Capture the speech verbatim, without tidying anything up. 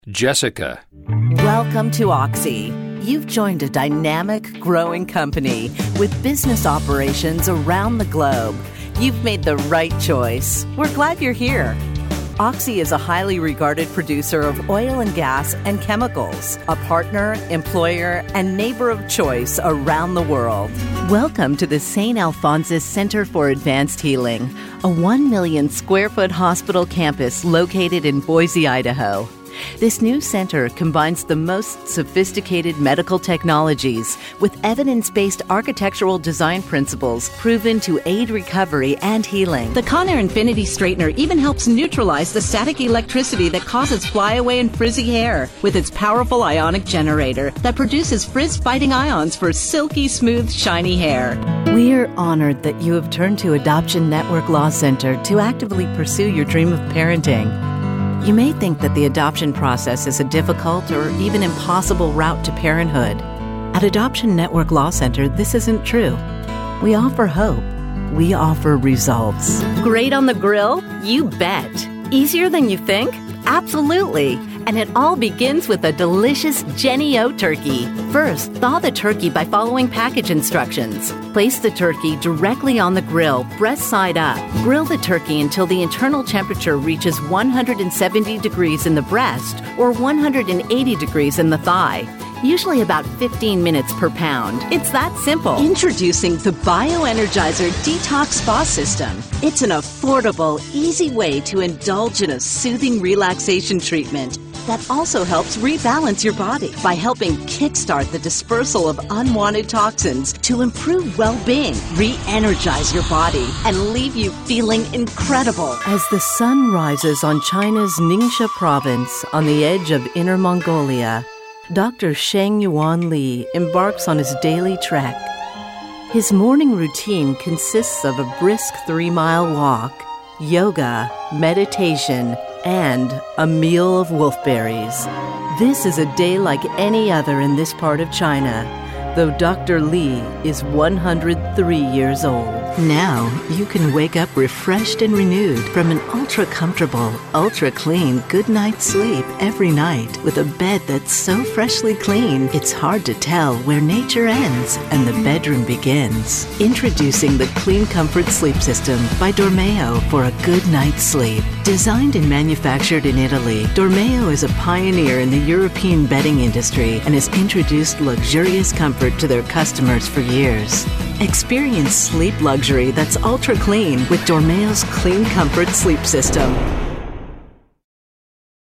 Jessica. Welcome to Oxy. You've joined a dynamic, growing company with business operations around the globe. You've made the right choice. We're glad you're here. Oxy is a highly regarded producer of oil and gas and chemicals, a partner, employer, and neighbor of choice around the world. Welcome to the Saint Alphonsus Center for Advanced Healing, a one million square foot hospital campus located in Boise, Idaho. This new center combines the most sophisticated medical technologies with evidence-based architectural design principles proven to aid recovery and healing. The Conair Infinity Straightener even helps neutralize the static electricity that causes flyaway and frizzy hair with its powerful ionic generator that produces frizz-fighting ions for silky, smooth, shiny hair. We're honored that you have turned to Adoption Network Law Center to actively pursue your dream of parenting. You may think that the adoption process is a difficult or even impossible route to parenthood. At Adoption Network Law Center, this isn't true. We offer hope. We offer results. Great on the grill? You bet. Easier than you think? Absolutely. And it all begins with a delicious Jennie-O turkey. First, thaw the turkey by following package instructions. Place the turkey directly on the grill, breast side up. Grill the turkey until the internal temperature reaches one hundred seventy degrees in the breast or one hundred eighty degrees in the thigh. Usually about fifteen minutes per pound. It's that simple. Introducing the Bioenergizer Detox Spa System. It's an affordable, easy way to indulge in a soothing relaxation treatment that also helps rebalance your body by helping kickstart the dispersal of unwanted toxins to improve well-being, re-energize your body, and leave you feeling incredible. As the sun rises on China's Ningxia province on the edge of Inner Mongolia, Doctor Sheng Yuan Li embarks on his daily trek. His morning routine consists of a brisk three-mile walk, yoga, meditation, and a meal of wolfberries. This is a day like any other in this part of China, though Doctor Li is one hundred three years old. Now, you can wake up refreshed and renewed from an ultra-comfortable, ultra-clean good night's sleep every night with a bed that's so freshly clean, it's hard to tell where nature ends and the bedroom begins. Introducing the Clean Comfort Sleep System by Dormeo for a good night's sleep. Designed and manufactured in Italy, Dormeo is a pioneer in the European bedding industry and has introduced luxurious comfort to their customers for years. Experience sleep luxury that's ultra clean with Dormeo's Clean Comfort Sleep System.